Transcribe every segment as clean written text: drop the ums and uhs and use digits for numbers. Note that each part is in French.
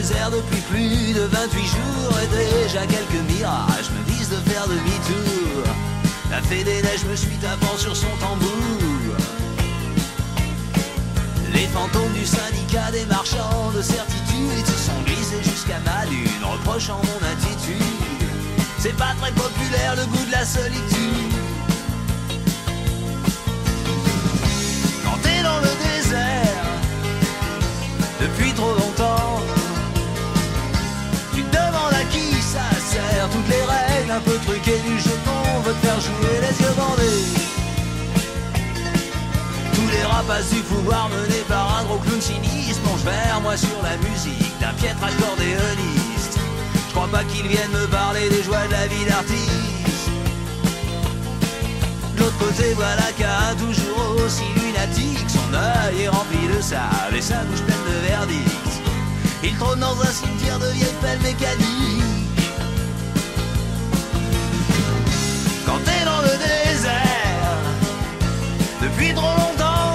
désert depuis plus de 28 jours. Et déjà quelques mirages me disent de faire demi-tour. La fée des neiges me suit tapant sur son tambour. Les fantômes du syndicat des marchands de certitude se sont glissés jusqu'à ma lune, reprochant mon attitude. C'est pas très populaire le goût de la solitude. Quand t'es dans le désert depuis trop longtemps, tu te demandes à qui ça sert. Toutes les règles un peu truquées du jeton veut te faire jouer les yeux bandés. Tous les rapaces du pouvoir menés par un gros clown sinistre plongent vers moi sur la musique d'un piètre accordéoniste. Je crois pas qu'ils viennent me parler des joies de la vie d'artiste. De l'autre côté voilà qu'un toujours aussi lunatique, son œil est rempli de sable et sa bouche pleine de verdicts. Il trône dans un cimetière de vieilles pelles mécaniques. Quand t'es dans le désert depuis trop longtemps,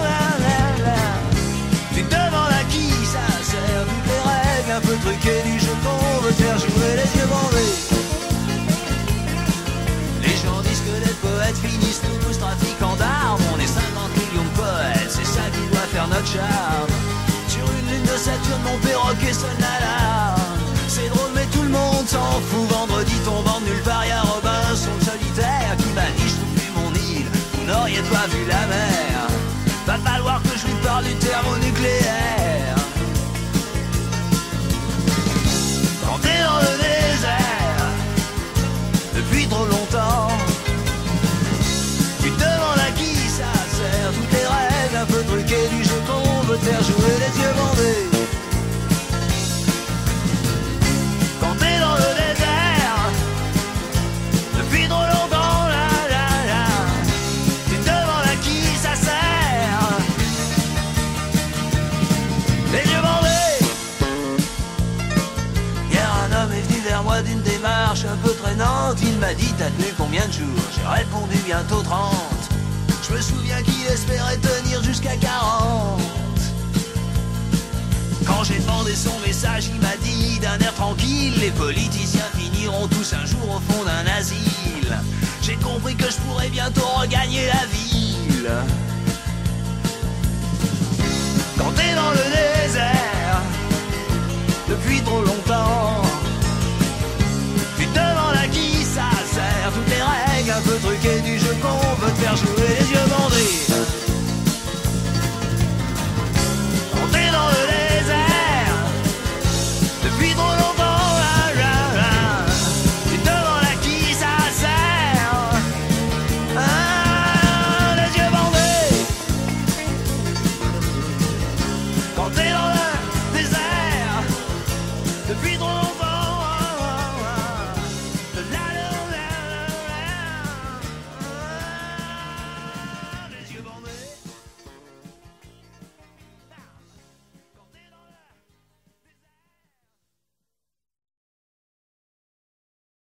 tu te demandes à qui ça sert. Toutes les règles un peu truquées du jeton veut te faire jouer les yeux bandés. Les gens disent que les poètes finissent tous trafiquants d'armes. On est 50 millions de poètes, c'est ça qui doit faire notre charme. Sur une lune de Saturne, mon perroquet sonne l'alarme. C'est drôle mais tout le monde s'en fout. Vendredi tombant de nulle part, y'a Robinson le solitaire qui m'a dit: je trouve plus mon île, vous n'auriez pas vu la mer. Va falloir que je lui parle du thermonucléaire. Quand t'es dans le désert depuis trop longtemps, tu te demandes à qui ça sert. Toutes les règles un peu truquées du jeu qu'on veut te faire jouer les yeux bandés. Quand t'es dans le désert depuis trop longtemps, tu te demandes à qui ça sert. Les yeux bandés. Hier un homme est venu vers moi d'une démarche un peu traînante. Il m'a dit: t'as tenu combien de jours? J'ai répondu: bientôt 30. Je me souviens qu'il espérait tenir jusqu'à 40. Quand j'ai demandé son message, il m'a dit d'un air tranquille: les politiciens finiront tous un jour au fond d'un asile. J'ai compris que je pourrais bientôt regagner la ville. Quand t'es dans le désert depuis trop longtemps, tu te demandes à qui ça sert. Toutes les règles un peu truquées du jeu qu'on veut te faire jouer les yeux bandés.